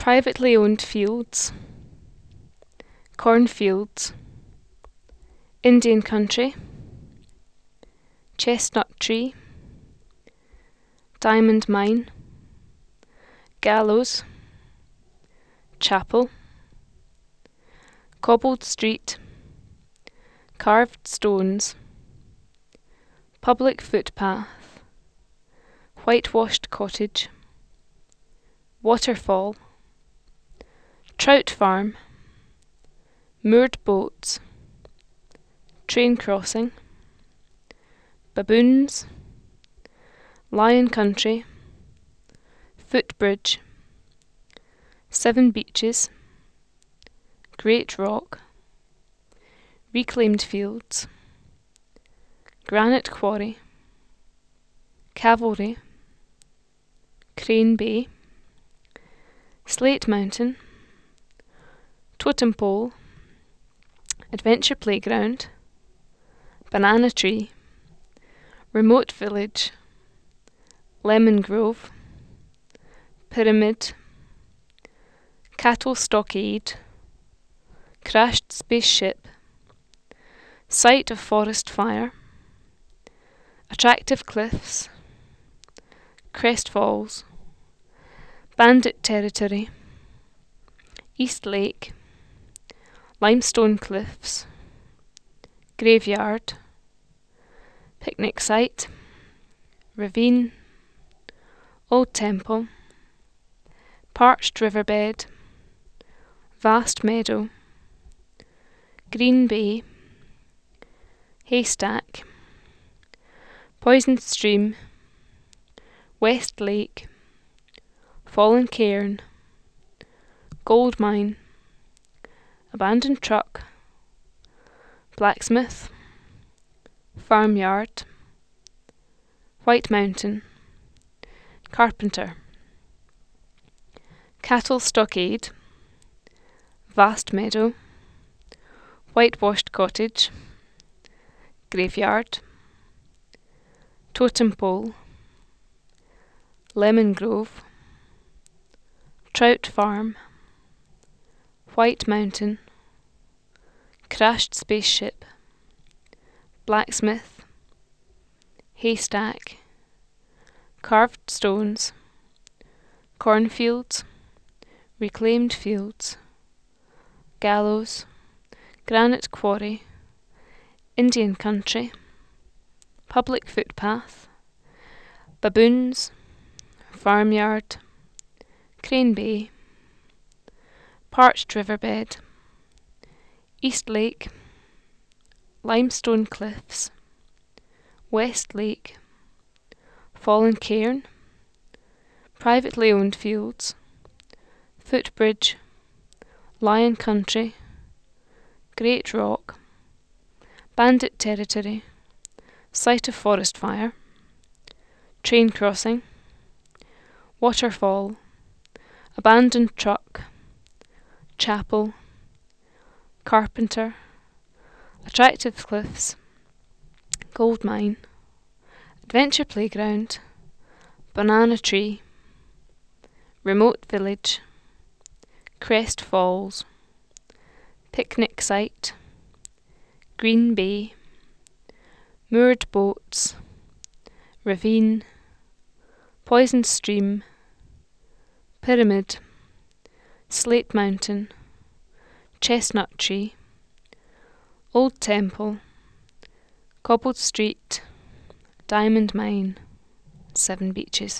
privately owned fields, cornfields, Indian country, chestnut tree, diamond mine, gallows, chapel, cobbled street, carved stones, public footpath, whitewashed cottage, waterfall, trout farm, moored boats, train crossing, baboons, lion country, footbridge, 7 beaches, great rock, reclaimed fields, granite quarry, cavalry, Crane Bay, Slate Mountain, totem pole, adventure playground, banana tree, remote village, lemon grove, pyramid, cattle stockade, crashed spaceship, site of forest fire, attractive cliffs, crest falls, bandit territory, East Lake, limestone cliffs, graveyard, picnic site, ravine, old temple, parched riverbed, vast meadow, green bay, haystack, poisoned stream, West Lake, fallen cairn, gold mine, abandoned truck, blacksmith, farmyard, White Mountain, carpenter, cattle stockade, vast meadow, whitewashed cottage, graveyard, totem pole, lemon grove, trout farm, White Mountain, crashed spaceship, blacksmith, haystack, carved stones, cornfields, reclaimed fields, gallows, granite quarry, Indian country, public footpath, baboons, farmyard, Crane Bay, parched riverbed, East Lake, limestone cliffs, West Lake, fallen cairn, privately owned fields, footbridge, lion country, great rock, bandit territory, site of forest fire, train crossing, waterfall, abandoned truck, chapel, carpenter, attractive cliffs, gold mine, adventure playground, banana tree, remote village, crest falls, picnic site, green bay, moored boats, ravine, poisoned stream, pyramid, Slate Mountain, chestnut tree, old temple, cobbled street, diamond mine, 7 beaches.